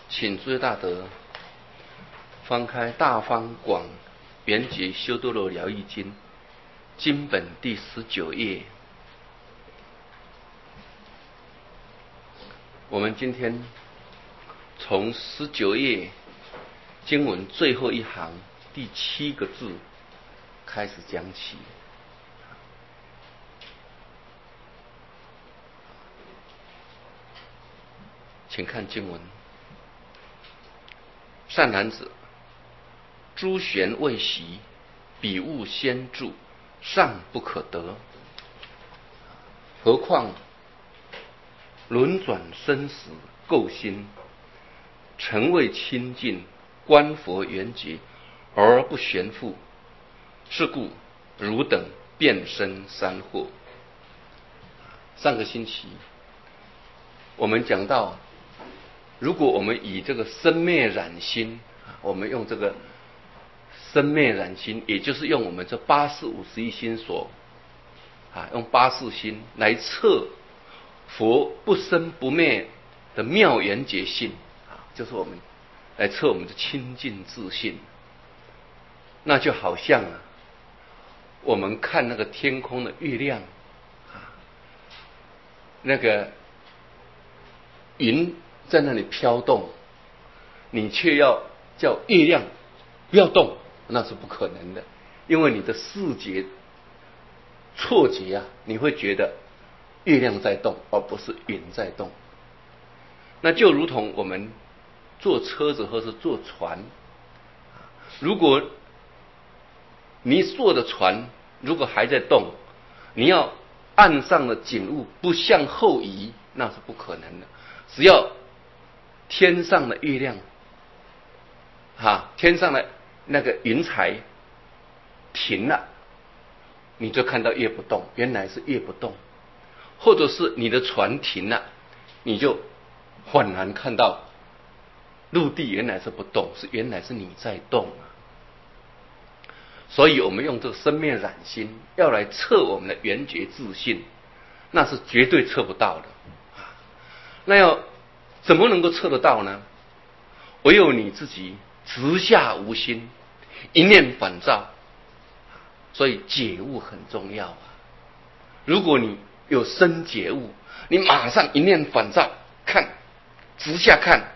请诸位大德翻开《大方广圆觉修多罗疗愈经》经本第19页。我们今天从19页经文最后一行第7个字开始讲起。请看经文：善男子，诸玄未习，彼物先著，尚不可得，何况轮转生死垢心，诚未清净，观佛圆觉而不玄复，是故汝等变生三惑。上个星期我们讲到，如果我们以这个生灭染心，我们用这个生灭染心，也就是用我们这8451心所用84心来测佛不生不灭的妙圆觉性，就是我们来测我们的清净自信。那就好像我们看那个天空的月亮，那个云在那里飘动，你却要叫月亮不要动，那是不可能的，因为你的视觉错觉你会觉得月亮在动，而不是云在动。那就如同我们坐车子或是坐船，如果你坐的船如果还在动，你要岸上的景物不向后移，那是不可能的。只要天上的月亮天上的那个云彩停了，你就看到月不动，原来是月不动。或者是你的船停了，你就恍然看到陆地原来是不动，原来是你在动。所以我们用这个生灭染心要来测我们的圆觉自信，那是绝对测不到的。那要怎么能够测得到呢？唯有你自己直下无心，一念反照。所以觉悟很重要。如果你有生觉悟，你马上一念反照，看直下看，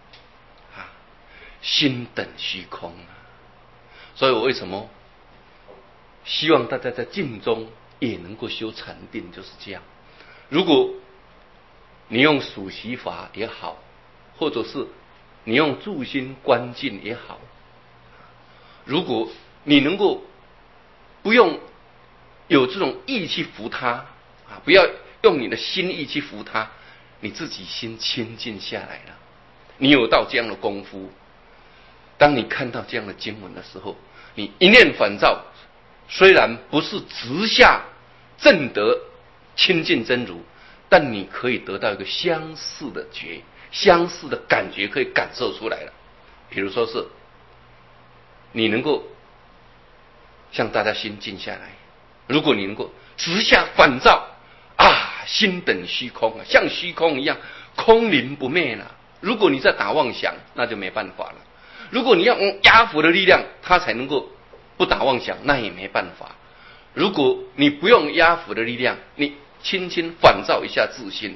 心等虚空。所以我为什么希望大家在静中也能够修禅定，就是这样。如果你用数息法也好，或者是你用住心观静也好，如果你能够不用有这种意去扶它，不要用你的心意去扶它，你自己心清净下来了，你有到这样的功夫，当你看到这样的经文的时候，你一念反照，虽然不是直下正得清净真如，但你可以得到一个相似的觉，相似的感觉可以感受出来了。比如说是你能够向大家心静下来，如果你能够直下反照，心等虚空，像虚空一样空灵不灭了。如果你在打妄想，那就没办法了。如果你要用压伏的力量，它才能够不打妄想，那也没办法。如果你不用压伏的力量，你轻轻反照一下自心，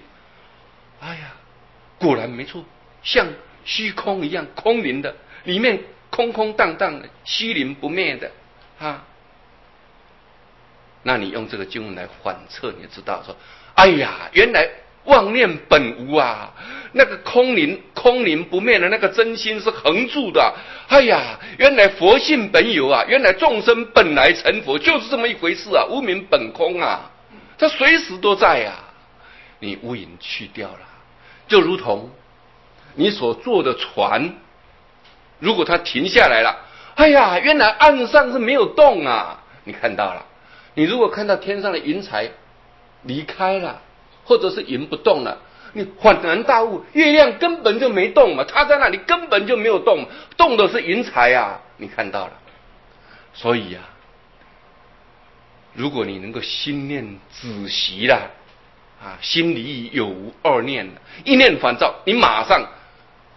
果然没错，像虚空一样空灵的，里面空空荡荡的，虚灵不灭的那你用这个经文来反测，你就知道说，原来妄念本无那个空灵不灭的那个真心是恒住的。原来佛性本有原来众生本来成佛，就是这么一回事无明本空它随时都在你无影去掉了，就如同你所坐的船，如果它停下来了，原来岸上是没有动你看到了。你如果看到天上的云彩离开了，或者是云不动了，你恍然大悟，月亮根本就没动嘛，它在那里根本就没有动，动的是云彩你看到了。所以如果你能够心念止息了心里有无二念了，一念反照，你马上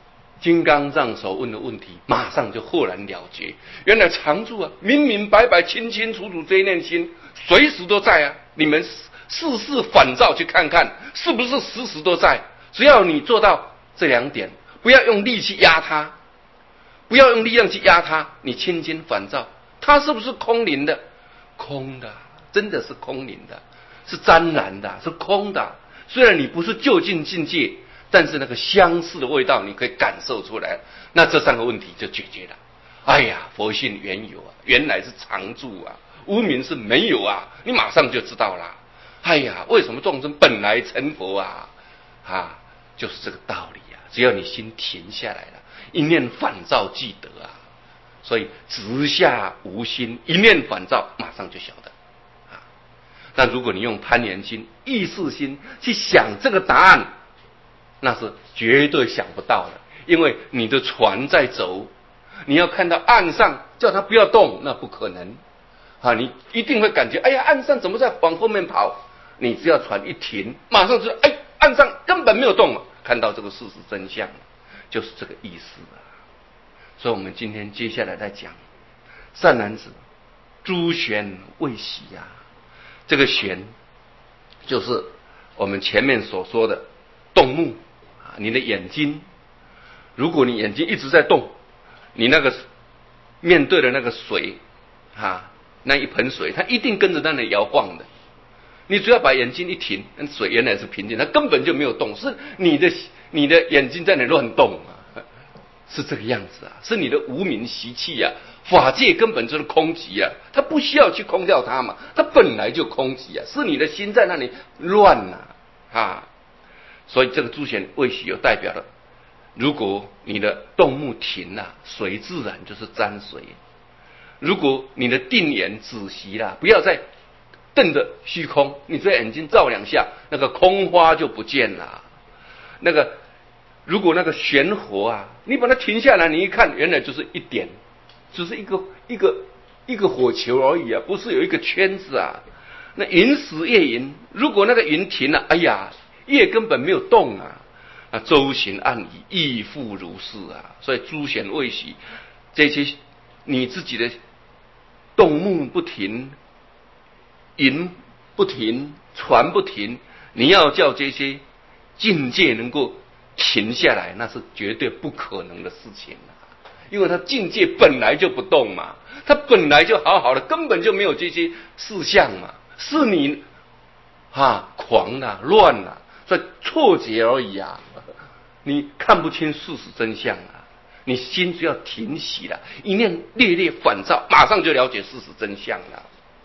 金刚藏所问的问题，马上就豁然了结。原来常住啊，明明白白、清清楚楚，这一念心随时都在啊。你们事事反照去看看，是不是时时都在？只要你做到这两点，不要用力去压它，不要用力量去压它，你清清反照，它是不是空灵的？空的，真的是空灵的，是沾然的，是空的。虽然你不是就近境界，但是那个相似的味道你可以感受出来，那这三个问题就解决了。哎呀，佛性原有啊，原来是常住啊，无明是没有啊，你马上就知道了。哎呀，为什么众生本来成佛啊？就是这个道理啊。只要你心停下来了，一念反照即得啊。所以直下无心，一念反照，马上就晓得啊。但如果你用攀缘心、意识心去想这个答案，那是绝对想不到的，因为你的船在走，你要看到岸上，叫它不要动，那不可能啊！你一定会感觉，哎呀，岸上怎么在往后面跑？你只要船一停，马上就哎，岸上根本没有动了，看到这个事实真相，就是这个意思啊。所以我们今天接下来再讲善男子，诸玄未息啊。这个玄就是我们前面所说的动目啊，你的眼睛，如果你眼睛一直在动，你那个面对的那个水那一盆水，它一定跟着在那里摇晃的。你只要把眼睛一停，那水原来是平静，它根本就没有动，是你的眼睛在那里乱动啊。是这个样子啊，是你的无明习气啊，法界根本就是空寂啊，它不需要去空掉它嘛，它本来就空寂啊，是你的心在那里乱所以这个诸显未息有代表了，如果你的动目停了，水自然就是沾水；如果你的定眼止息了，不要再瞪着虚空，你这眼睛照两下，那个空花就不见了。如果那个玄火你把它停下来，你一看，原来就是一点，只是一个火球而已啊，不是有一个圈子啊。那云时夜云，如果那个云停了，哎呀，夜根本没有动啊。周行暗已，亦复如是啊。所以诸显未息，这些你自己的动目不停，云不停，船不停，你要叫这些境界能够停下来，那是绝对不可能的事情因为它境界本来就不动嘛，它本来就好好的，根本就没有这些事项嘛，是你狂乱所以错觉而已你看不清事实真相你心只要停息了，一念略略反照，马上就了解事实真相了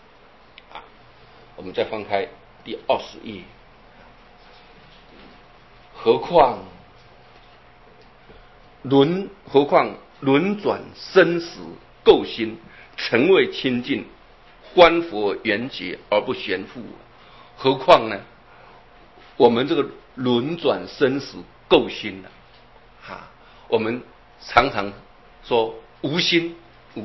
我们再翻开第20页，何况轮转生死垢心，诚未清净，观佛缘觉而不悬复。何况呢？我们这个轮转生死垢心我们常常说无心，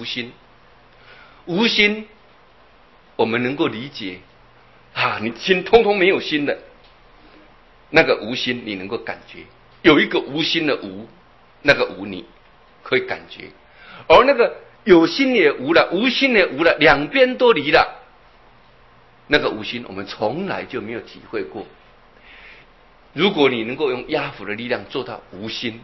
我们能够理解你心通通没有心的，那个无心你能够感觉，有一个无心的无，那个无你可以感觉，而那个有心也无了，无心也无了，两边都离了，那个无心我们从来就没有体会过。如果你能够用压伏的力量做到无心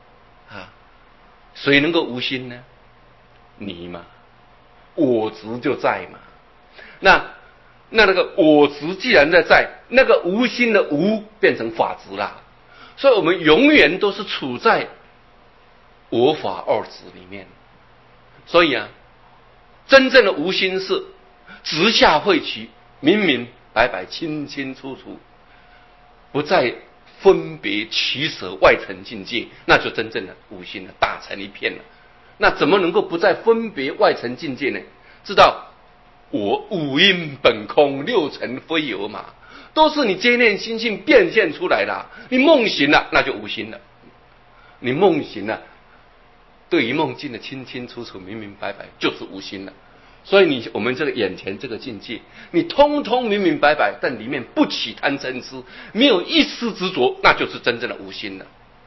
谁能够无心呢？你嘛，我执就在嘛。那个我执既然在，那个无心的无变成法执啦。所以我们永远都是处在我法二执里面。所以真正的无心是直下慧取，明明白白，清清楚楚，不再分别取舍外层境界，那就真正的无心了，打成一片了。那怎么能够不再分别外层境界呢？知道我五阴本空，六尘非有嘛，都是你接念心性变现出来的。你梦醒了，那就无心了。你梦醒了，对于梦境的清清楚楚、明明白白，就是无心了。所以我们这个眼前这个境界，你通通明明白白，但里面不起贪嗔痴，没有一丝执着，那就是真正的无心了。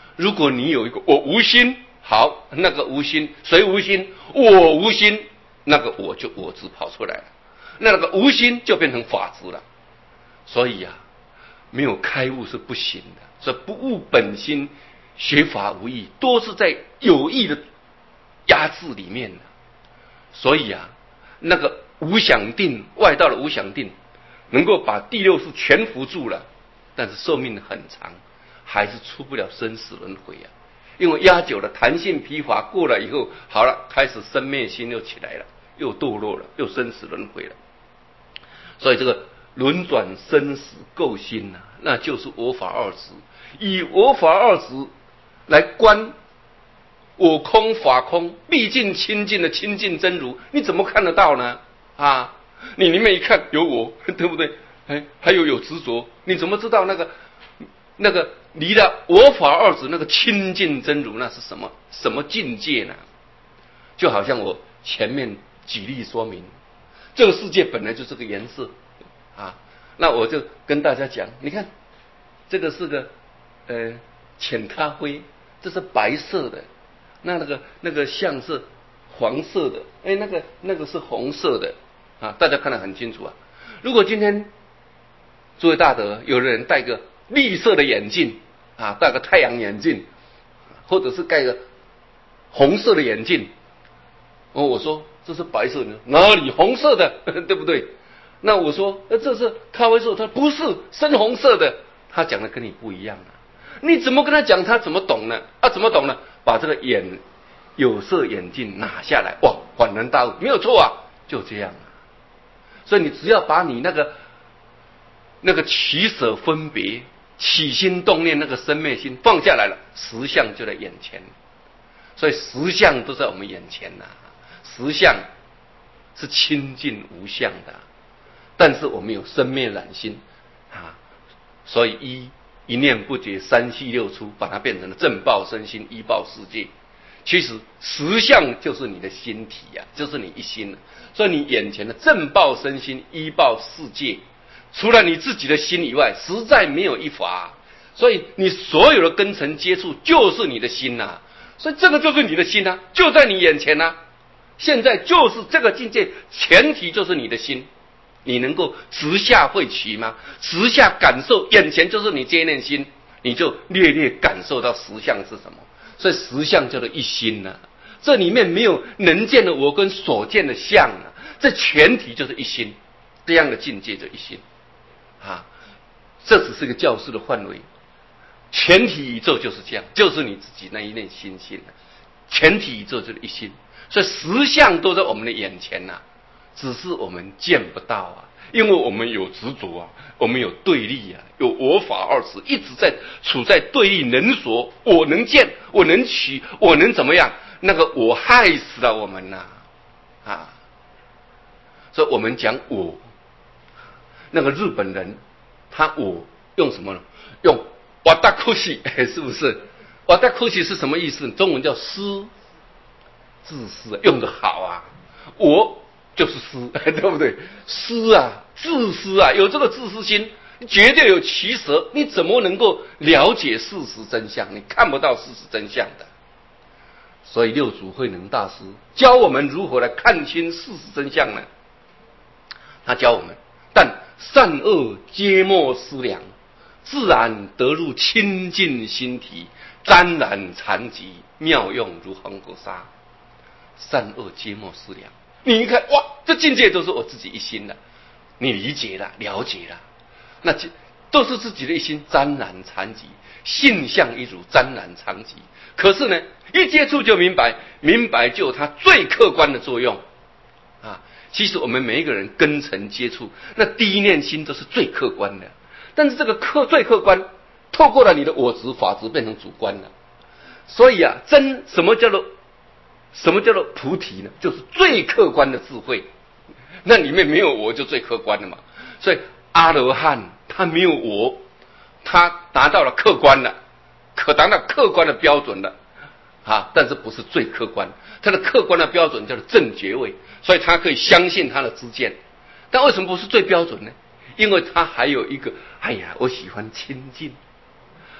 如果你有一个我无心，好，那个无心，谁无心？我无心，那个我就我字跑出来了，那个无心就变成法执了。所以啊，没有开悟是不行的。所以不悟本心，学法无益，多是在有意的压制里面的。所以啊，那个无想定，外道的无想定，能够把第六识全扶住了，但是寿命很长，还是出不了生死轮回啊。因为压久了，弹性疲乏过了以后，好了，开始生灭心又起来了，又堕落了，又生死轮回了。所以这个轮转生死垢心啊，那就是我法二执。以我法二执来观我空法空，毕竟清净的清净真如，你怎么看得到呢？啊，你里面一看有我，对不对？还有执着，你怎么知道那个离了我法二执那个清净真如那是什么境界呢？就好像我前面举例说明，这个世界本来就这个颜色啊，那我就跟大家讲，你看这个是个浅咖啡，这是白色的，那个像是黄色的，那个是红色的啊，大家看得很清楚啊。如果今天诸位大德有人戴个绿色的眼镜啊，戴个太阳眼镜，或者是戴个红色的眼镜，我说这是白色的，哪里红色的，对不对？那我说这是咖啡色，他不是深红色的，他讲的跟你不一样啊。你怎么跟他讲，他怎么懂呢？怎么懂呢？把这个有色眼镜拿下来，哇，恍然大悟，没有错啊，就这样啊。所以你只要把你那个取舍分别、起心动念那个生灭心放下来了，实相就在眼前。所以实相都在我们眼前呐，实相是清净无相的，但是我们有生灭染心啊，所以一念不觉，三系六出，把它变成了正报身心，依报世界。其实实相就是你的心体啊，就是你一心。所以你眼前的正报身心，依报世界，除了你自己的心以外，实在没有一法。所以你所有的根尘接触就是你的心呐，所以这个就是你的心啊，就在你眼前呐。现在就是这个境界，前提就是你的心。你能够直下会取吗？直下感受，眼前就是你这一念心，你就略略感受到实相是什么。所以实相叫做一心啊，这里面没有能见的我跟所见的相啊，这前提就是一心，这样的境界就一心啊。这只是个教室的范围，全体宇宙就是这样，就是你自己那一念心性啊，全体宇宙就是一心。所以实相都在我们的眼前啊，只是我们见不到啊，因为我们有执着啊，我们有对立啊，有我法二执，一直在处在对立，能所，我能见，我能取，我能怎么样？那个我害死了我们呐啊！所以我们讲我，那个日本人他我用什么呢？用瓦达库西，是不是？瓦达库西是什么意思？中文叫私，自私，用得好啊！我就是私，对不对？私啊，自私啊，有这个自私心，绝对有取舍。你怎么能够了解事实真相？你看不到事实真相的。所以六祖慧能大师教我们如何来看清事实真相呢？他教我们，但善恶皆莫思量，自然得入清净心体，沾染禅疾，妙用如恒河沙。善恶皆莫思量，你一看，哇，这境界都是我自己一心的，你理解了，了解了，那都是自己的一心，沾染禅疾，性相一如，沾染禅疾。可是呢，一接触就明白，明白就有它最客观的作用啊。其实我们每一个人根尘接触，那第一念心都是最客观的，但是这个最客观，透过了你的我执法执变成主观了。所以啊，什么叫做菩提呢？就是最客观的智慧，那里面没有我就最客观的嘛。所以阿罗汉他没有我，他达到了客观了，达到客观的标准了啊，但是不是最客观，他的客观的标准叫做正觉位，所以他可以相信他的知见。但为什么不是最标准呢？因为他还有一个，我喜欢清净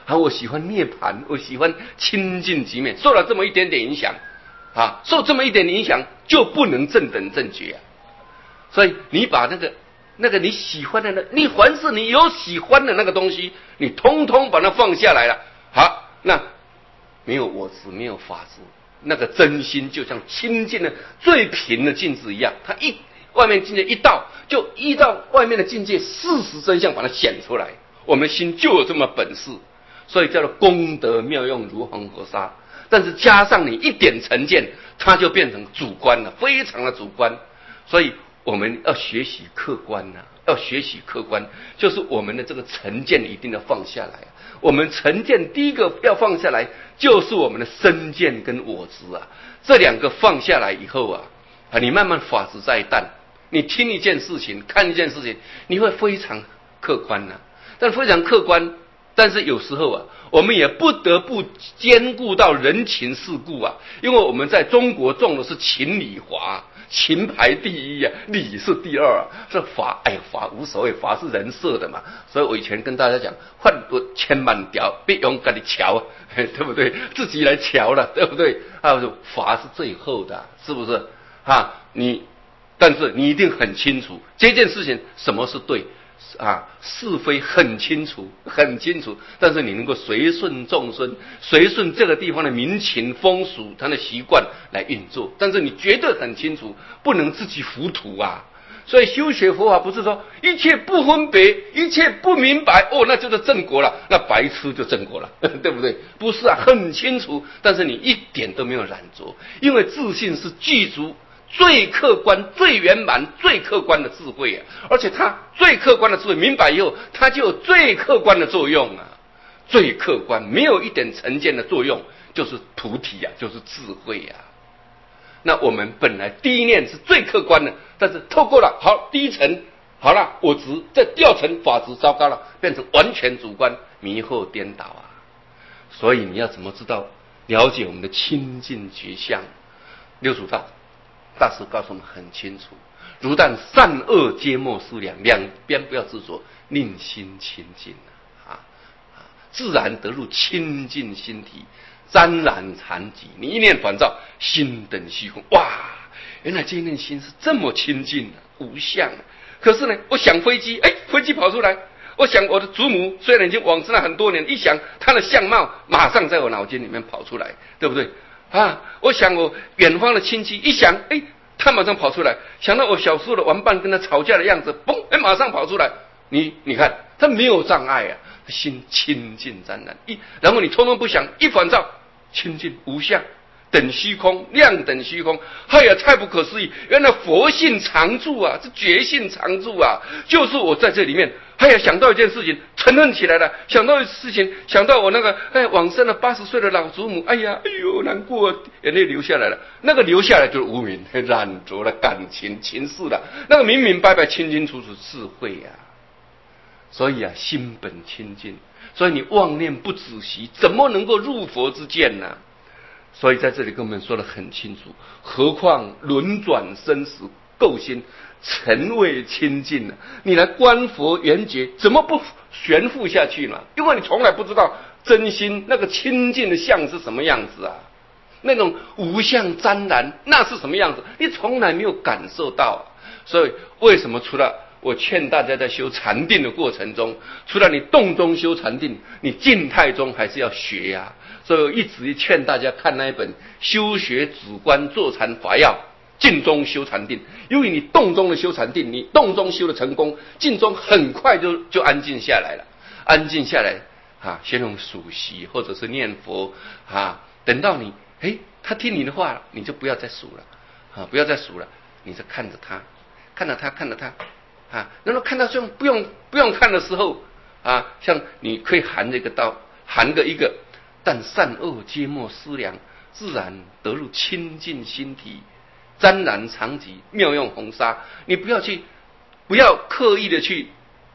我喜欢涅槃，我喜欢清净极灭，受了这么一点点影响，受这么一点影响就不能正等正觉啊。所以你把那个你喜欢的你凡是你有喜欢的那个东西，你通通把它放下来了，好，那没有我执，没有法执，那个真心就像清净的最平的镜子一样，它外面境界一到，就依照外面的境界事实真相把它显出来。我们的心就有这么本事，所以叫做功德妙用如恒河沙。但是加上你一点成见，它就变成主观了，非常的主观。所以我们要学习客观要学习客观，就是我们的这个成见一定要放下来。我们成见第一个要放下来，就是我们的身见跟我执这两个放下来以后你慢慢法执在淡，你听一件事情，看一件事情，你会非常客观但非常客观，但是有时候我们也不得不兼顾到人情世故因为我们在中国重的是情理法，情排第一理是第二这法法无所谓，法是人设的嘛。所以我以前跟大家讲，换多千万条，别用跟你瞧对不对？自己来瞧了，对不对？法是最后的，是不是但是你一定很清楚这件事情什么是对是非很清楚，很清楚。但是你能够随顺众生，随顺这个地方的民情风俗，他的习惯来运作。但是你绝对很清楚，不能自己糊涂所以修学佛法不是说一切不分别，一切不明白那就是正果了，那白痴就正果了，对不对？不是很清楚，但是你一点都没有染着，因为自信是具足最客观、最圆满、最客观的智慧而且它最客观的智慧明白以后，它就有最客观的作用最客观，没有一点成见的作用，就是菩提就是智慧那我们本来第一念是最客观的，但是透过了好第一层好了我执，在第二层法执，糟糕了，变成完全主观，迷惑颠倒所以你要怎么知道了解我们的清净觉相？六祖大师告诉我们很清楚，如但善恶皆莫思量，两边不要执着，令心清净自然得入清净心体，沾染禅寂。你一念烦躁，心等虚空，原来这一念心是这么清净无相可是呢，我想飞机，飞机跑出来。我想我的祖母虽然已经往生了很多年，一想她的相貌马上在我脑筋里面跑出来，对不对我想我远方的亲戚，一想他马上跑出来，想到我小时候的玩伴跟他吵架的样子，嘣马上跑出来。你看他没有障碍心清净沾染然后你通通不想，一烦躁清净无相，等虚空，量等虚空。太不可思议，原来佛性常住这觉性常住就是我在这里面想到一件事情承认起来了，想到事情，想到我那个往生了80岁的老祖母，哎呦难过，眼泪流下来了。那个流下来就是无明染着了感情情事了，那个明明白白清清楚楚智慧所以心本清净，所以你妄念不止息，怎么能够入佛之见呢？所以在这里跟我们说得很清楚，何况轮转生死垢心尘未清净你来观佛圆觉，怎么不悬浮下去呢？因为你从来不知道真心那个清净的相是什么样子那种无相沾染那是什么样子，你从来没有感受到所以为什么除了我劝大家在修禅定的过程中，除了你动中修禅定，你静态中还是要学所以我一直劝大家看那一本《修学止观坐禅法要》，静中修禅定。因为你动中的修禅定，你动中修的成功，静中很快就安静下来了。安静下来先用数息或者是念佛等到你他听你的话了，你就不要再数了不要再数了，你就看着他，看着他，看着他然后看到这种不用看的时候像你可以含个一个但善恶皆莫思量，自然得入清净心体，沾染常寂，妙用红纱。你不要刻意的去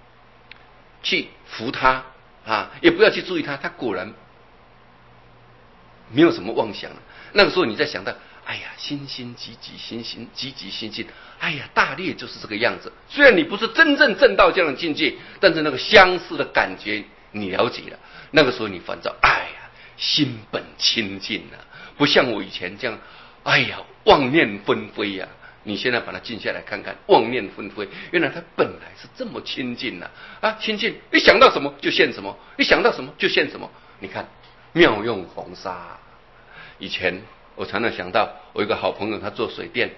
扶他也不要去注意他果然没有什么妄想了。那个时候你在想到心心积极，心心积极心境，大略就是这个样子。虽然你不是真正证到这样的境界，但是那个相似的感觉你了解了，那个时候你烦躁，哎呀，心本清净啊，不像我以前这样，哎呀，妄念纷飞呀。你现在把它静下来看看，妄念纷飞，原来它本来是这么清净呐！清净，一想到什么就现什么，一想到什么就现什么。你看，妙用红砂。以前我常常想到，我有个好朋友，他做水电，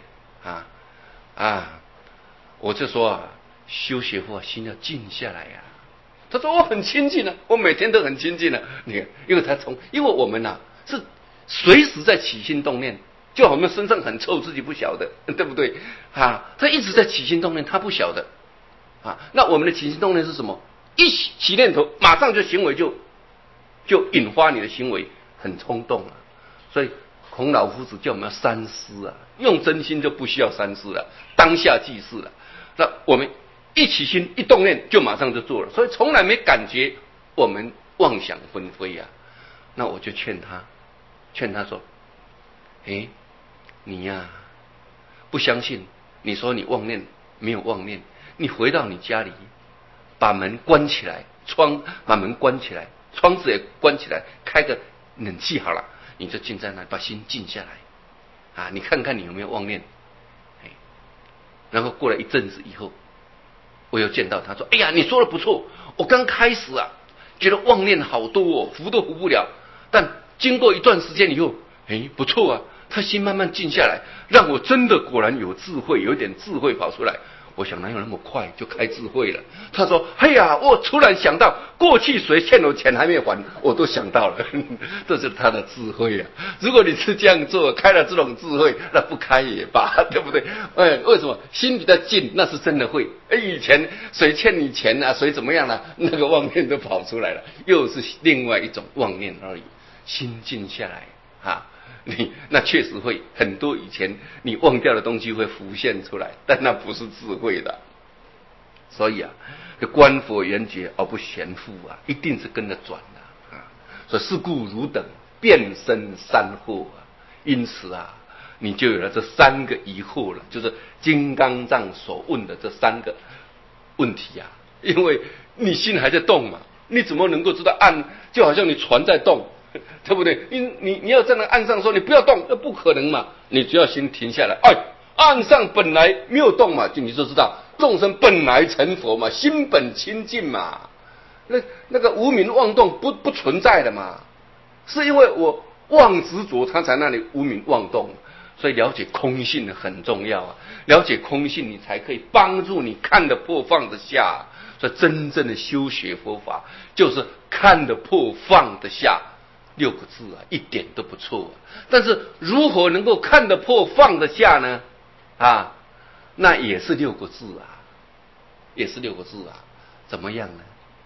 我就说修学佛心要静下来呀。他说我很亲近啊，我每天都很亲近啊。你看，因为我们是随时在起心动念。就我们身上很臭，自己不晓得，对不对？他一直在起心动念，他不晓得。那我们的起心动念是什么？一起念头，马上就行为就引发你的行为，很冲动啊。所以孔老夫子叫我们要三思啊，用真心就不需要三思了，当下即是了。那我们一起心一动念，就马上就做了，所以从来没感觉我们妄想纷飞啊。那我就劝他说：“你呀，不相信？你说你妄念没有妄念，你回到你家里，把门关起来，把门关起来，窗子也关起来，开个冷气好了，你就静在那，把心静下来，你看看你有没有妄念。然后过了一阵子以后，我又见到他说：哎呀，你说的不错，我刚开始觉得妄念好多哦，扶都扶不了，但经过一段时间以后，不错啊。他心慢慢静下来，让我真的果然有智慧，有点智慧跑出来。我想哪有那么快就开智慧了？他说：哎呀，我突然想到，过去谁欠我钱还没还，我都想到了。这是他的智慧啊！如果你是这样做，开了这种智慧，那不开也罢，对不对？为什么心比较静？那是真的会。以前谁欠你钱谁怎么样那个妄念都跑出来了，又是另外一种妄念而已。心静下来那确实会很多以前你忘掉的东西会浮现出来，但那不是智慧的。所以观佛缘觉而不悬复一定是跟着转的所以是故汝等变生三惑因此你就有了这三个疑惑了，就是金刚藏所问的这三个问题因为你心还在动嘛，你怎么能够知道就好像你船在动，对不对？你要在那岸上说你不要动，那不可能嘛。你只要心停下来，岸上本来没有动嘛，你就知道众生本来成佛嘛，心本清净嘛。那个无明妄动不存在的嘛，是因为我妄执着，它才那里无明妄动。所以了解空性很重要了解空性，你才可以帮助你看得破放得下。所以真正的修学佛法，就是看得破放得下。6个字一点都不错但是如何能够看得破放得下呢？那也是6个字也是6个字怎么样呢？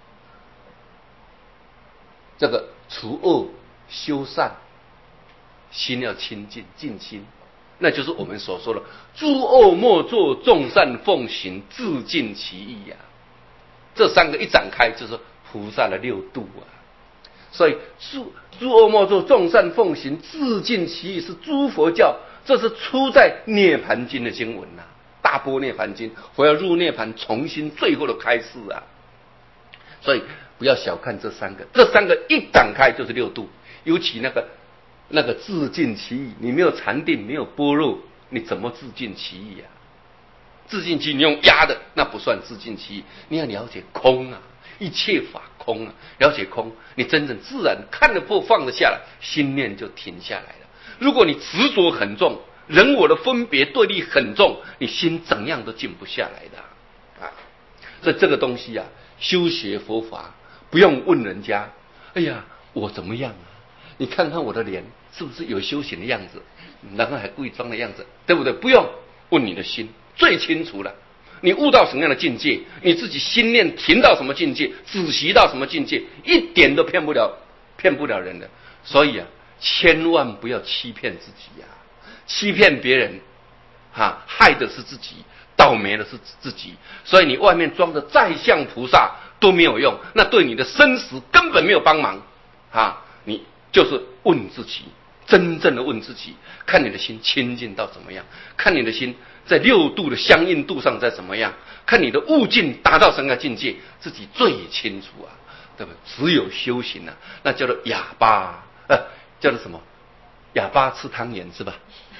这个除恶修善，心要清净，净心，那就是我们所说的诸恶莫作，众善奉行，自尽其意这3个一展开，就是菩萨的6度所以诸恶莫作，众善奉行，自尽其意是诸佛教，这是出在涅盘经的经文大般涅盘经，我要入涅盘，重新最后的开示所以不要小看这3个，这3个一展开就是6度，尤其那个自尽其意，你没有禅定，没有般若，你怎么自尽其意自尽其意你用压的，那不算自尽其意，你要了解空一切法空了解空，你真正自然看得破放得下来，心念就停下来了。如果你执着很重，人我的分别对立很重，你心怎样都静不下来的所以这个东西修学佛法不用问人家，哎呀我怎么样你看看我的脸是不是有修行的样子，然后还故意装的样子，对不对？不用问你的心最清楚了，你悟到什么样的境界，你自己心念停到什么境界，止息到什么境界，一点都骗不了人的。所以千万不要欺骗自己欺骗别人害的是自己，倒霉的是自己。所以你外面装的再像菩萨都没有用，那对你的生死根本没有帮忙你就是问自己，真正的问自己，看你的心清净到怎么样，看你的心在6度的相应度上在怎么样，看你的悟境达到什么境界，自己最清楚对不对？只有修行啊，那叫做哑巴，叫做什么？哑巴吃汤圆是吧？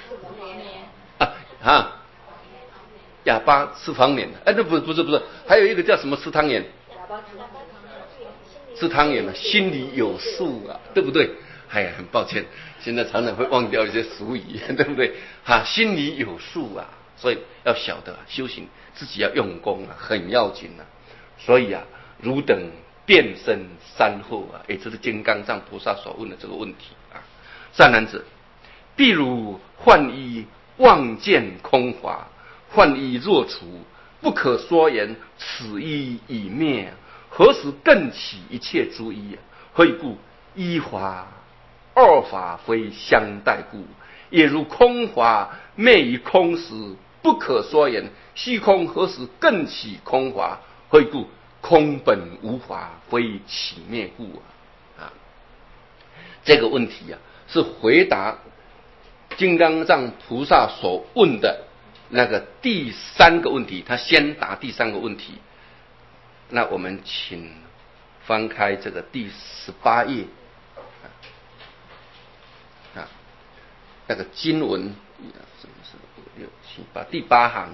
哑巴吃方言，那不是，还有一个叫什么吃汤圆？吃汤圆嘛，心里有数啊，对不对？哎呀，很抱歉，现在常常会忘掉一些俗语，对不对？心里有数啊，所以要晓得修行自己要用功啊，很要紧啊。所以汝等遍身三后也就是金刚藏菩萨所问的这个问题啊。善男子，譬如幻衣望见空华，幻衣若除，不可说言，此衣已灭，何时更起一切诸衣？何以故？一华二法非相待故，也如空华昧于空时，不可说言，虚空何时更起空华？何以故？空本无华，非起灭故这个问题是回答金刚藏菩萨所问的那个第三个问题，他先答第三个问题。那我们请翻开这个第18页那个经文什么是5、6、7、8第8行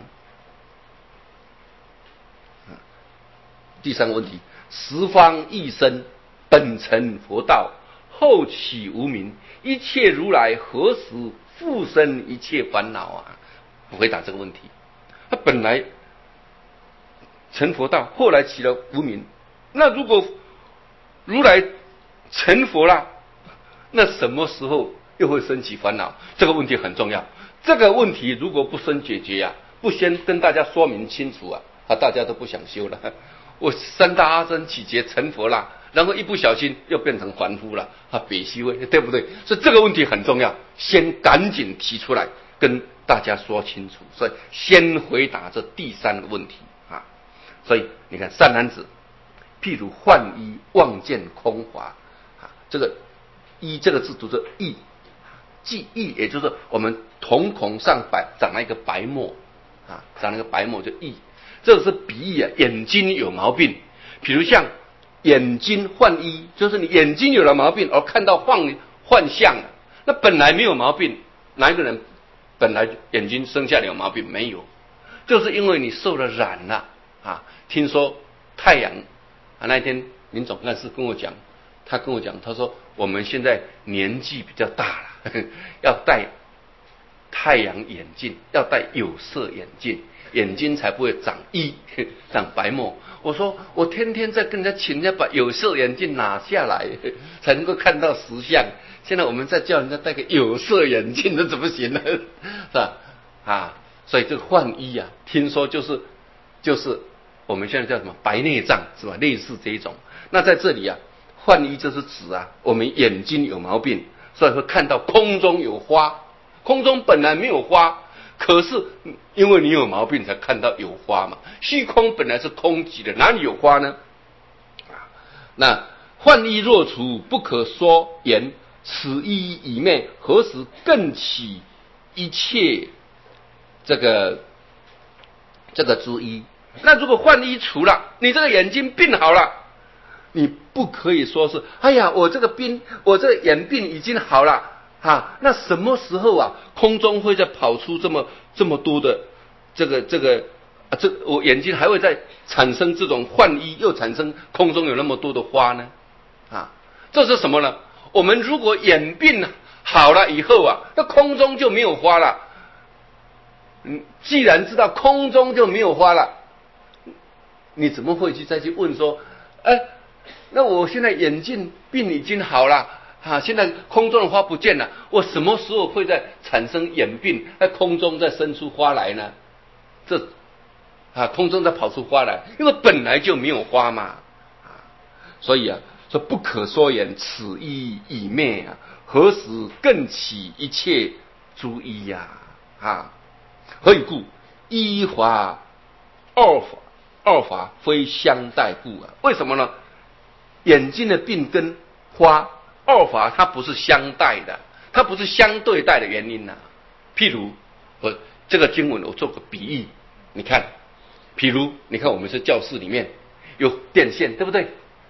第三个问题：十方一生本成佛道，后起无明，一切如来何时复生一切烦恼回答这个问题，他本来成佛道，后来起了无明，那如果如来成佛了，那什么时候又会升起烦恼？这个问题很重要。这个问题如果不先解决不先跟大家说明清楚大家都不想修了。我三大阿僧祇劫成佛了，然后一不小心又变成凡夫了别修对不对？所以这个问题很重要，先赶紧提出来跟大家说清楚。所以先回答这第三个问题所以你看，善男子，譬如幻衣望见空华这个衣这个字读作意，即意，也就是我们瞳孔上长了一个白沫长了一个白沫就意，这是比喻眼睛有毛病。比如像眼睛幻衣，就是你眼睛有了毛病而看到幻象那本来没有毛病，哪一个人本来眼睛生下来有毛病？没有，就是因为你受了染了听说太阳那一天林总干事跟我讲，他说我们现在年纪比较大了要戴太阳眼镜，要戴有色眼镜，眼睛才不会长长白沫。我说我天天在跟人家请人家把有色眼镜拿下来才能够看到实相，现在我们在叫人家戴个有色眼镜，这怎么行呢？是吧所以这个幻衣听说就是我们现在叫什么白内障是吧？类似这一种。那在这里幻衣就是指我们眼睛有毛病，所以会看到空中有花，空中本来没有花，可是因为你有毛病才看到有花嘛。虚空本来是空寂的，哪里有花呢？那幻衣若除，不可说言，此衣已灭，何时更起一切这个诸衣？那如果幻衣除了，你这个眼睛病好了，你不可以说是哎呀我这个眼病已经好了那什么时候空中会再跑出这么多的我眼睛还会再产生这种幻衣，又产生空中有那么多的花呢这是什么呢？我们如果眼病好了以后那空中就没有花了。既然知道空中就没有花了，你怎么会再去问说那我现在眼镜病已经好了现在空中的花不见了，我什么时候会再产生眼病，在空中再生出花来呢？空中再跑出花来，因为本来就没有花嘛所以说不可说言，此衣已灭何时更起一切诸衣何以故？一华二法非相待故为什么呢？眼睛的病跟花二法它不是相待的，它不是相对待的原因譬如这个经文我做个比喻，你看，譬如你看我们是教室里面有电线，对不对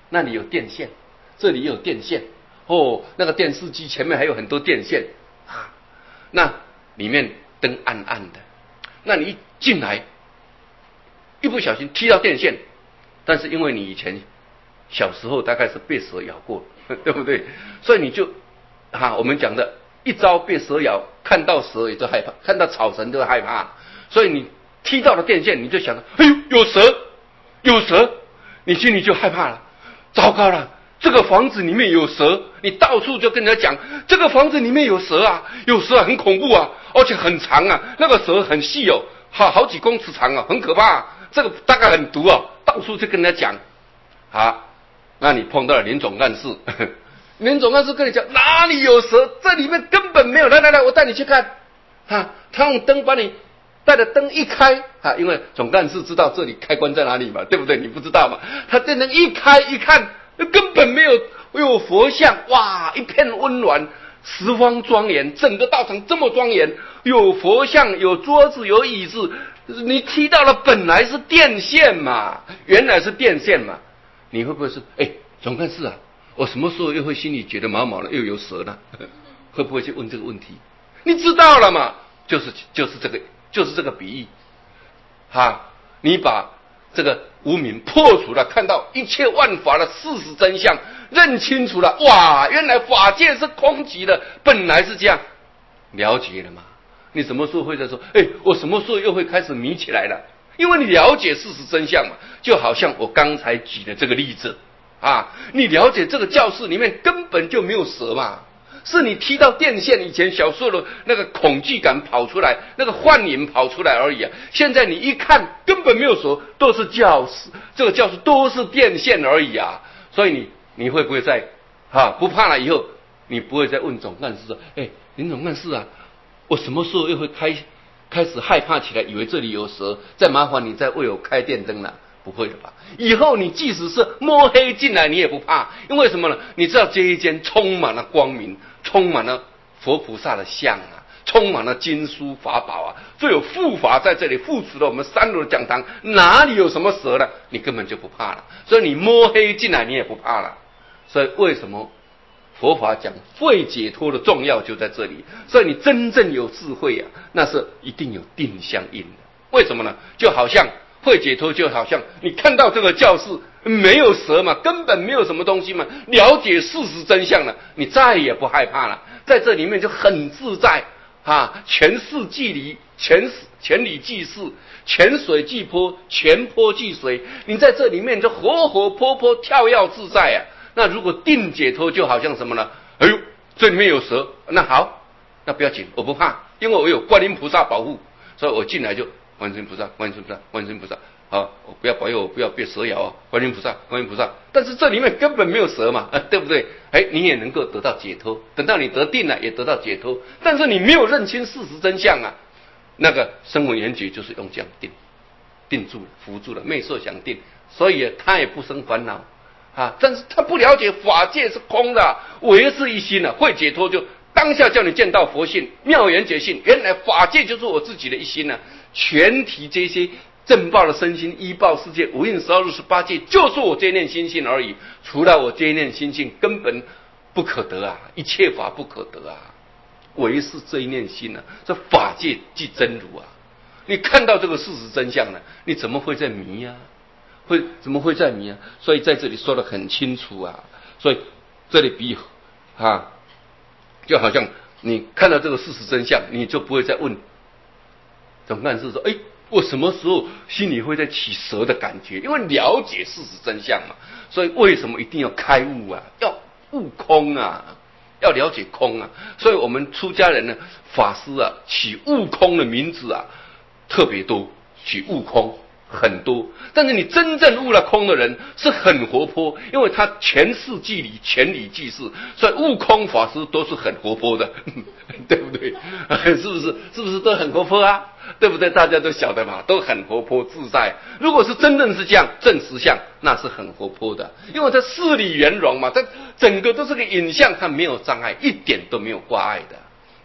那里有电线，这里也有电线，哦，那个电视机前面还有很多电线啊，那里面灯暗暗的，那你一进来，一不小心踢到电线，但是因为你以前小时候大概是被蛇咬过，对不对？所以你就我们讲的一朝被蛇咬，看到蛇也就害怕，看到草绳都害怕，所以你踢到了电线，你就想，哎呦，有蛇，有蛇，你心里就害怕了，糟糕了，这个房子里面有蛇，你到处就跟人家讲，这个房子里面有蛇啊，有蛇啊，很恐怖啊，而且很长啊，那个蛇很细哦，好几公尺长啊，很可怕啊，这个大概很毒啊，到处就跟人家讲啊。那你碰到了林总干事，林总干事跟你讲哪里有蛇，这里面根本没有，来，我带你去看，他用灯把你带着灯一开因为总干事知道这里开关在哪里嘛，对不对？你不知道嘛？他电灯一开一看，根本没有佛像，哇，一片温暖，十方庄严，整个道场这么庄严，有佛像，有桌子，有椅子，你踢到了本来是电线嘛，原来是电线嘛。你会不会是总干事啊，我什么时候又会心里觉得毛毛的，又有蛇呢？会不会去问这个问题？你知道了嘛？就是这个比喻你把这个无明破除了，看到一切万法的事实真相，认清楚了，哇，原来法界是空寂的，本来是这样，了解了嘛？你什么时候会在说我什么时候又会开始迷起来了？因为你了解事实真相嘛，就好像我刚才举的这个例子你了解这个教室里面根本就没有蛇嘛，是你踢到电线，以前小时候的那个恐惧感跑出来，那个幻影跑出来而已现在你一看根本没有蛇，都是教室，这个教室都是电线而已所以你会不会在不怕了以后，你不会再问总干事说林总干事啊，我什么时候又会开始害怕起来，以为这里有蛇，再麻烦你再为我开电灯了，不会的吧？以后你即使是摸黑进来，你也不怕，因为什么呢？你知道这一间充满了光明，充满了佛菩萨的像充满了经书法宝就有护法在这里护持了我们3楼的讲堂，哪里有什么蛇呢？你根本就不怕了，所以你摸黑进来你也不怕了。所以为什么佛法讲慧解脱的重要就在这里，所以你真正有智慧那是一定有定相应的。为什么呢？就好像慧解脱，就好像你看到这个教室没有蛇嘛，根本没有什么东西嘛，了解事实真相了，你再也不害怕了，在这里面就很自在全事即离，全理即事，全水即波，全波即水，你在这里面就活活泼泼跳跃自在那如果定解脱就好像什么呢？这里面有蛇，那好，那不要紧，我不怕，因为我有观音菩萨保护，所以我进来就观世音菩萨，观世音菩萨，观世音菩萨我不要保佑我不要被蛇咬观音菩萨，观音菩萨。但是这里面根本没有蛇嘛对不对？你也能够得到解脱，等到你得定了也得到解脱，但是你没有认清事实真相那个声闻缘觉就是用这样定住了，扶住了，昧色想定，所以他也不生烦恼但是他不了解法界是空的唯是一心会解脱，就当下叫你见到佛性，妙缘觉性，原来法界就是我自己的一心全体这些正报的身心依报世界无印12入18界就是我这念心性而已，除了我这念心性根本不可得一切法不可得唯是这一念心这法界即真如你看到这个事实真相你怎么会在迷怎么会在迷所以在这里说得很清楚所以这里比就好像你看到这个事实真相，你就不会再问总干事说我什么时候心里会在起蛇的感觉，因为了解事实真相嘛。所以为什么一定要开悟要悟空要了解空所以我们出家人呢，法师起悟空的名字特别多，起悟空很多，但是你真正悟了空的人是很活泼，因为他全事即理，全理即事，所以悟空法师都是很活泼的对不对？是不是都很活泼对不对？大家都晓得嘛，都很活泼自在。如果是真正是这样正实相，那是很活泼的，因为它事理圆融嘛，它整个都是个影像，它没有障碍，一点都没有挂碍的。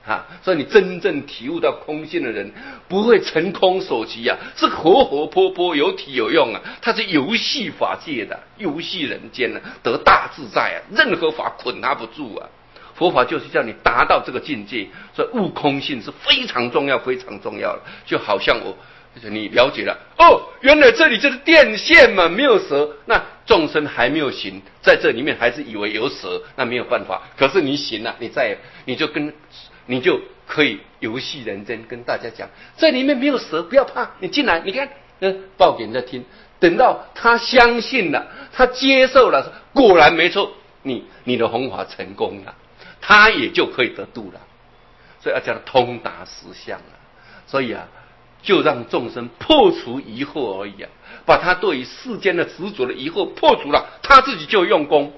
所以你真正体悟到空性的人，不会成空所及啊，是活活泼泼，有体有用啊。他是游戏法界的，游戏人间啊，得大自在啊，任何法捆他不住啊。佛法就是叫你达到这个境界，所以悟空性是非常重要，非常重要的。就好像你了解了哦，原来这里就是电线嘛，没有蛇，那众生还没有行，在这里面还是以为有蛇，那没有办法。可是你行了，你就可以游戏人间，跟大家讲，这里面没有蛇，不要怕，你进来，你看，报给人家听。等到他相信了，他接受了，果然没错，你的弘法成功了，他也就可以得度了。所以要叫他通达实相啊。所以啊，就让众生破除疑惑而已啊，把他对于世间的执着的疑惑破除了，他自己就用功，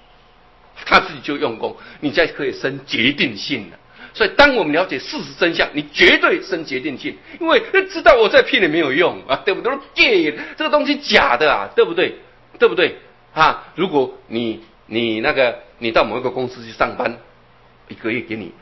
你才可以生决定性了。所以当我们了解事实真相，你绝对生决定性，因为知道我在骗你没有用啊，对不对？这个东西假的啊，对不对？如果你到某一个公司去上班，一个月给你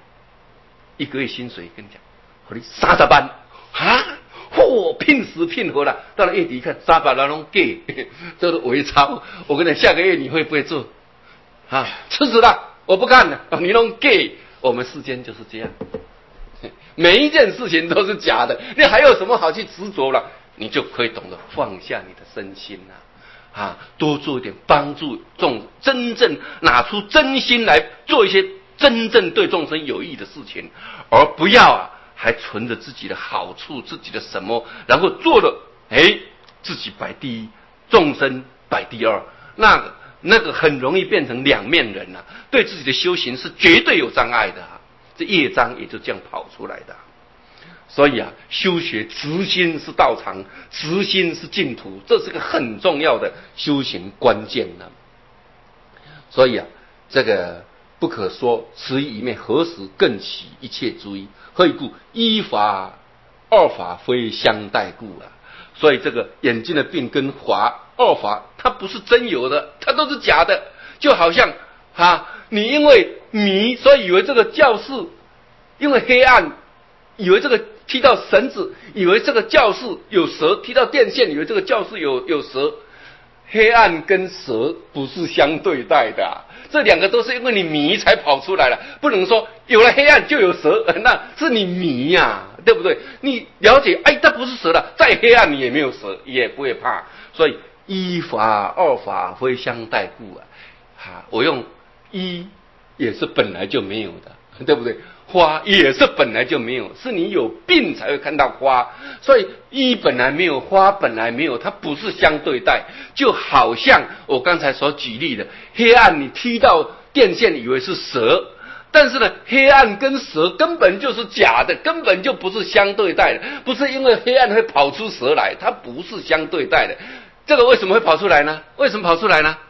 1个月薪水，跟你讲，和你30万啊，拼死拼活了，到了月底一看300万拢给，这是微钞。我跟你讲，下个月你会不会做？辞职了，我不干了，你弄 gay。我们世间就是这样，每一件事情都是假的，你还有什么好去执着了？你就可以懂得放下你的身心了，多做一点帮助真正拿出真心来做一些真正对众生有益的事情，而不要还存着自己的好处、自己的什么，然后做了，自己摆第一，众生摆第二，那个很容易变成两面人啊，对自己的修行是绝对有障碍的这业障也就这样跑出来的。所以修学直心是道场，直心是净土，这是个很重要的修行关键呢。所以这个不可说此一面何时更起一切诸意，何以故？一法二法非相待故所以这个眼睛的病跟二法它不是真有的，它都是假的。就好像你因为迷，所以以为这个教室因为黑暗，以为这个踢到绳子，以为这个教室有蛇，踢到电线，以为这个教室有蛇。黑暗跟蛇不是相对待的这两个都是因为你迷才跑出来了，不能说有了黑暗就有蛇，那是你迷对不对？你了解，它不是蛇了，再黑暗你也没有蛇，也不会怕。所以一法二法非相待故我用一也是本来就没有的，对不对？花也是本来就没有，是你有病才会看到花。所以一本来没有，花本来没有，它不是相对待。就好像我刚才所举例的，黑暗你踢到电线以为是蛇，但是呢，黑暗跟蛇根本就是假的，根本就不是相对待的。不是因为黑暗会跑出蛇来，它不是相对待的。这个为什么会跑出来呢？为什么跑出来呢？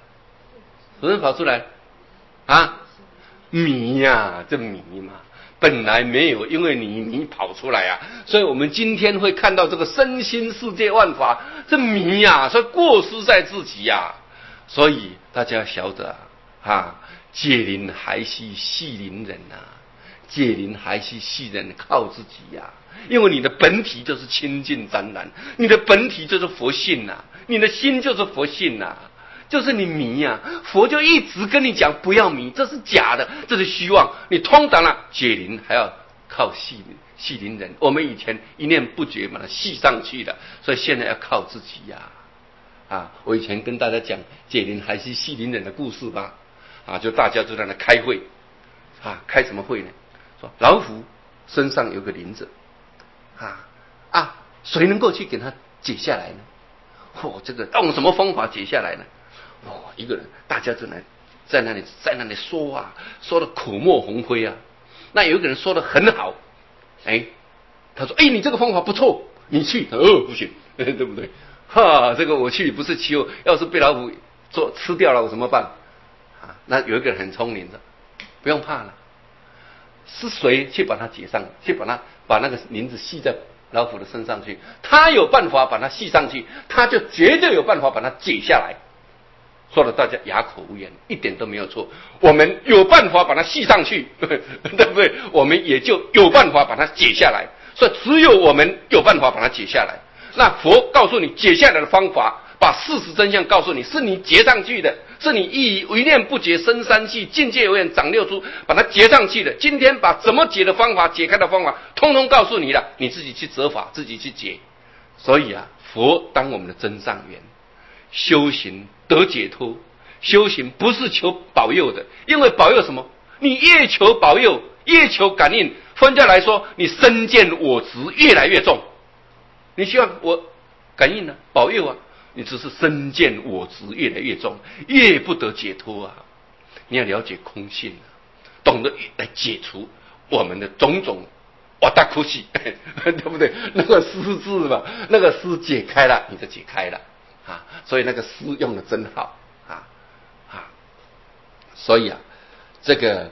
迷这迷嘛，本来没有，因为你跑出来所以我们今天会看到这个身心世界万法，这迷所以过失在自己所以大家晓得戒灵还须系灵人戒灵还须系人靠自己因为你的本体就是清净湛然，你的本体就是佛性你的心就是佛性就是你迷佛就一直跟你讲不要迷，这是假的，这是虚妄。你通达了解灵，还要靠系灵人。我们以前一念不觉把它系上去了，所以现在要靠自己我以前跟大家讲解灵还是系灵人的故事吧就大家就在那开会开什么会呢？说老虎身上有个铃子谁能够去给它解下来呢？这个用什么方法解下来呢？一个人，大家就在那里说说的口沫横飞那有一个人说的很好，他说你这个方法不错，你去。不行，对不对？这个我去不是骑我，要是被老虎吃掉了我怎么办那有一个人很聪明的，不用怕了，是谁去把它解上，去把那个铃子系在老虎的身上去，他有办法把它系上去，他就绝对有办法把它解下来。 说的大家哑口无言，一点都没有错。我们有办法把它系上去，对不对？我们也就有办法把它解下来。所以只有我们有办法把它解下来。那佛告诉你解下来的方法，把事实真相告诉你，是你结上去的，是你一念不结生三气，境界有眼长六出，把它结上去的。今天把怎么解的方法、解开的方法，通通告诉你了，你自己去责法，自己去解。所以啊，佛当我们的真上缘，修行得解脱。修行不是求保佑的，因为保佑什么？你越求保佑，越求感应，分家来说，你身见我执越来越重。你希望我感应呢、保佑啊，你只是身见我执越来越重，越不得解脱啊。你要了解空性啊，懂得来解除我们的种种瓦达苦西，对不对？那个思字嘛，那个思解开了，你就解开了啊。所以那个思用的真好啊。所以啊，这个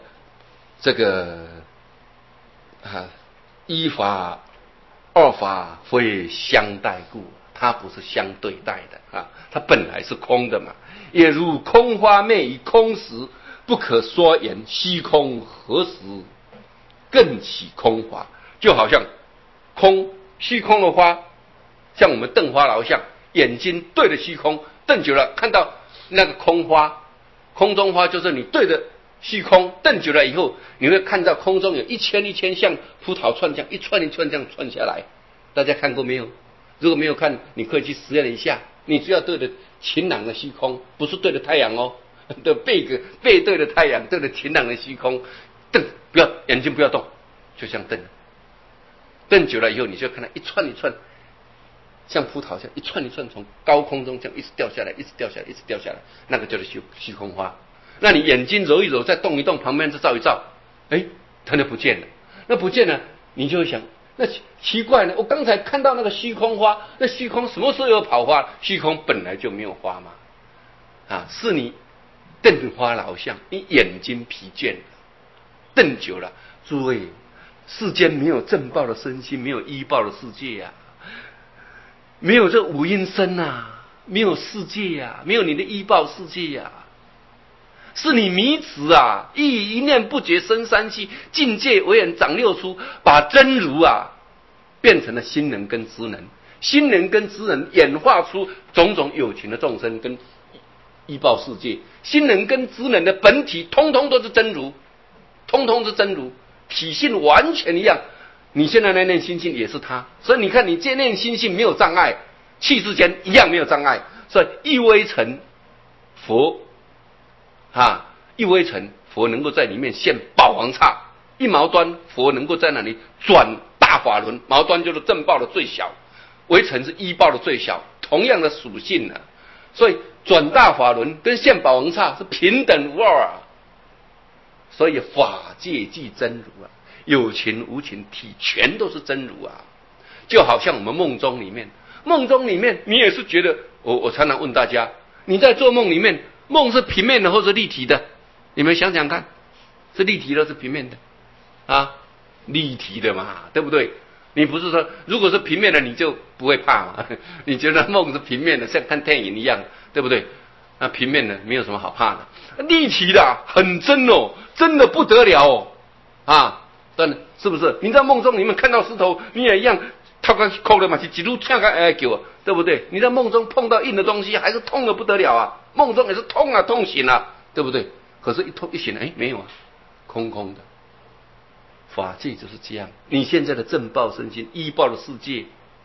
一法二法非相待故，它不是相对待的啊，它本来是空的嘛。也如空花昧以空时，不可说言虚空何时更起空花？就好像虚空的花，像我们瞪花老像，眼睛对着虚空瞪久了，看到那个空花。空中花就是你对着虚空瞪久了以后，你会看到空中有一圈一圈像葡萄串这样一串一串这样串下来。大家看过没有？如果没有看，你可以去实验一下。你只要对着晴朗的虚空，不是对着太阳哦，背对着太阳，对着晴朗的虚空瞪，眼睛不要动，就这样瞪久了以后，你就看到一串一串像葡萄像一串一串从高空中这样一直掉下来，一直掉下来，一直掉下来，那个就是虚空花。那你眼睛揉一揉，再动一动，旁边再照一照，它就不见了。那不见了，你就会想，那奇怪呢？我刚才看到那个虚空花，那虚空什么时候有跑花？虚空本来就没有花嘛，是你瞪花老像，你眼睛疲倦了，瞪久了。诸位，世间没有正报的身心，没有依报的世界啊。没有这五阴身啊，没有世界啊，没有你的依报世界啊，是你迷执啊，一念不觉生三气，境界为眼长六出，把真如啊变成了心能跟知能，心能跟知能演化出种种有情的众生跟依报世界，心能跟知能的本体通通都是真如，通通是真如，体性完全一样。你现在那念心性也是它，所以你看你这念心性没有障碍，气之间一样没有障碍。所以一微尘佛一微尘佛能够在里面现宝王刹，一毛端佛能够在那里转大法轮，毛端就是正报的最小，微尘是依报的最小，同样的属性呢，所以转大法轮跟现宝王刹是平等无二啊。所以法界即真如啊，有情无情体全都是真如啊。就好像我们梦中里面你也是觉得，我常常问大家，你在做梦里面，梦是平面的或是立体的？你们想想看，是立体的是平面的立体的嘛，对不对？你不是说如果是平面的你就不会怕嘛？你觉得梦是平面的像看电影一样，对不对？那平面的没有什么好怕的，立体的很真哦，真的不得了真的是不是？你在梦中里面看到石头，你也一样，他刚扣了嘛，几路跳个叫，对不对？你在梦中碰到硬的东西，还是痛的不得了啊！梦中也是痛啊，痛醒了，对不对？可是一醒了，没有啊，空空的。法界就是这样，你现在的正报身心、依报的世界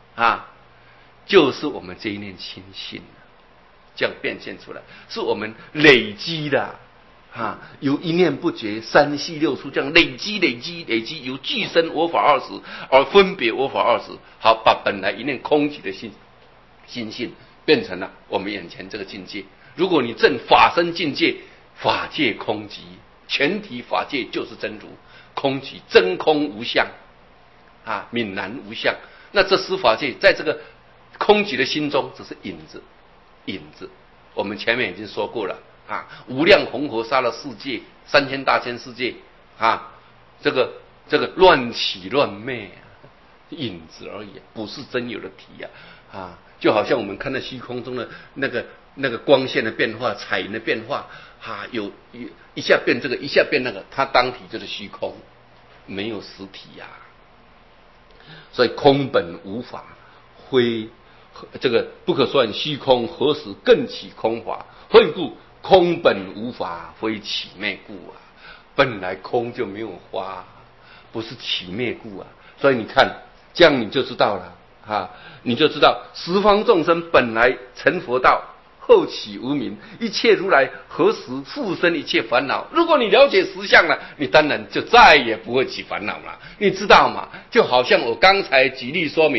就是我们这一念心性这样变现出来，是我们累积的由一念不觉三系六出这样累积，由俱生我法二十而分别我法二十，好把本来一念空寂的心性变成了我们眼前这个境界。如果你证法身境界，法界空寂，全体法界就是真如，空寂真空无相泯然无相。那这十法界在这个空寂的心中只是影子。我们前面已经说过了无量恒河沙的世界，3000大千世界这个乱起乱灭影子而已，不是真有的体就好像我们看到虚空中的那个那个光线的变化、彩云的变化，有一下变这个，一下变那个，它当体就是虚空，没有实体呀。所以空本无法，非这个不可算虚空，何时更起空法？何以故？空本无法，非起灭故啊！本来空就没有法，不是起灭故啊！所以你看，这样你就知道了你就知道十方众生本来成佛道，后起无明，一切如来何时复生一切烦恼？如果你了解实相了，你当然就再也不会起烦恼了。你知道吗？就好像我刚才举例说明。